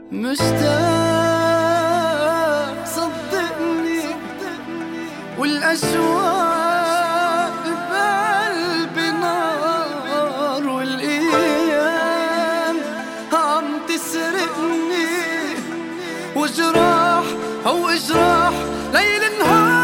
مشتاق صدقني، والأشواق بقلبي نار، والأيام عم تسرقني، وجراح أو إجراح ليل نهار.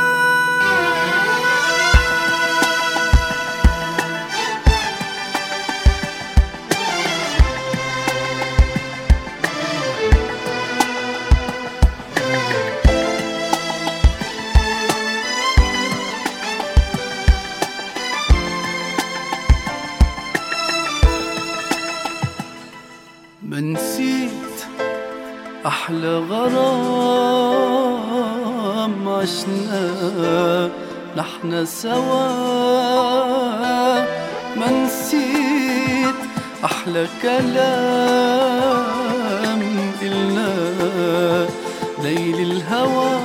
ما نسيت أحلى غرام عشنا نحنا سوا، ما نسيت أحلى كلام قلنا ليل الهوى.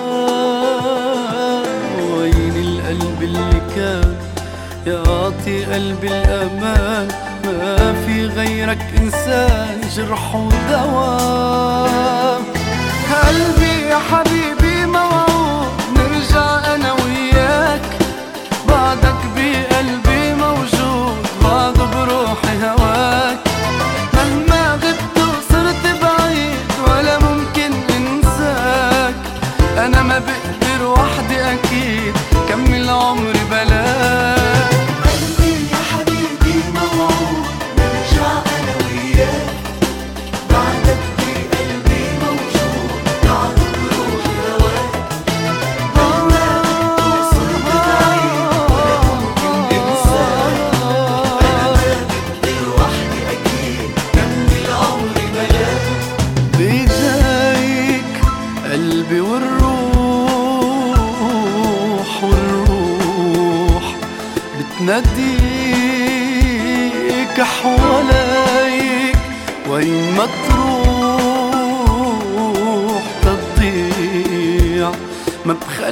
وين القلب اللي كان يعطي قلبي الأمان؟ ما في غيرك إنسان جرح ودواء. قلبي يا حبيبي موعود نرجع أنا وياك، بعدك بقلبي موجود، بعده بروحي هواك. مهما غبت وصرت بعيد ولا ممكن انساك، أنا ما بقدر وحدي أكيد كمل عمري بلاك. قلبي والروح بتناديك حواليك، وين ما تروح تضيع ما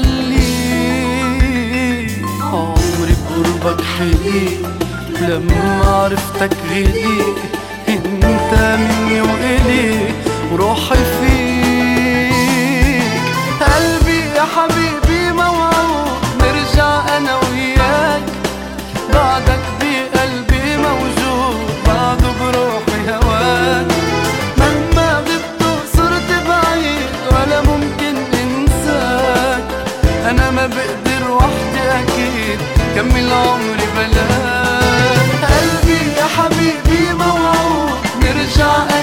بخليك. عمري بقربك حقيق، لما عرفتك غليت، انت مني وإلي وروحي فيك. قلبي يا حبيبي موعود نرجع أنا وياك، بعدك بقلبي موجود، بعده بروحي هواك. مهما غبت وصرت بعيد ولا ممكن انساك، أنا ما بقدر وحدي أكيد كمل عمري بلاك. قلبي يا حبيبي موعود نرجع